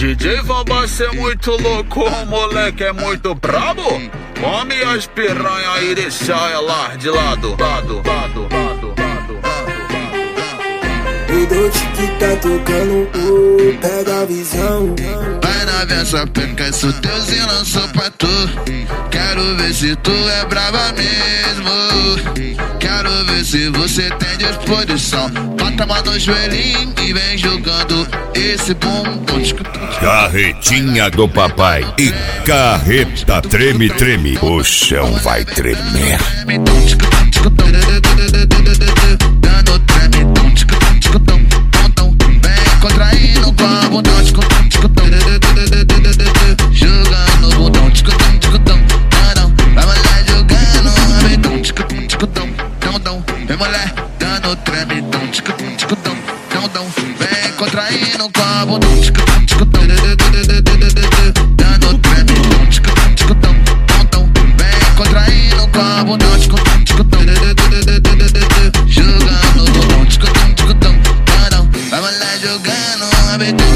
DJ Vambaço é muito louco, o moleque é muito brabo. Come as piranha e deixa ela de lado. O Dote que tá tocando, pega a visão. Vai na versa, peca, isso teuzinho lançou pra tu. Quero ver se tu é brava mesmo. Quero ver se você tem disposição. Bota a mão no joelhinho e vem jogando esse bumbum. Carretinha do papai e carreta treme, treme. O chão vai tremer. Dando treme, vem contraindo com a bundão, jogando o bundão, vai mulher jogando a bedão, vem mulher dando treme, vem contraindo com a bundão, dando treme, vem contraindo com a bundão, jogando o bundão, vai mulher jogando a bedão.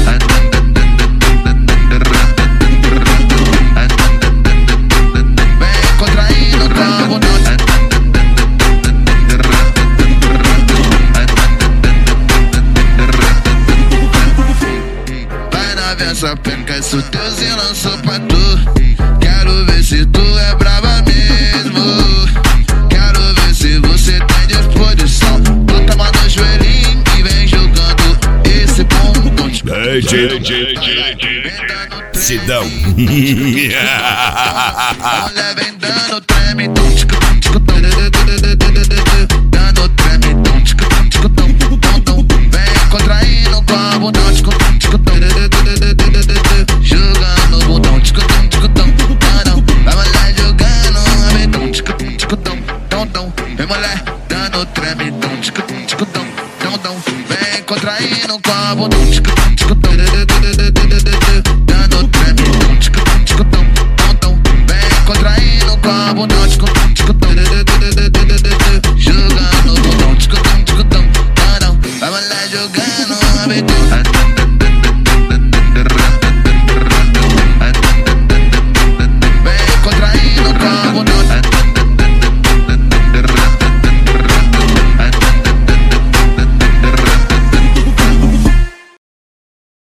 Essa penca, isso teuzinho lançou pra tu. Quero ver se tu é brava mesmo. Quero ver se você tem disposição. Bota a mão no joelhinho e vem jogando esse bumbum. Sidão. A mulher vem dando treme, dando treme, vem contraindo com a bundão, jogando o bundão, vai mulher jogando a bedão, vem mulher dando treme, vem contraindo com a bundão, dando treme, vem contraindo com a bundão, jogando o bundão, vai mulher jogando a bedão.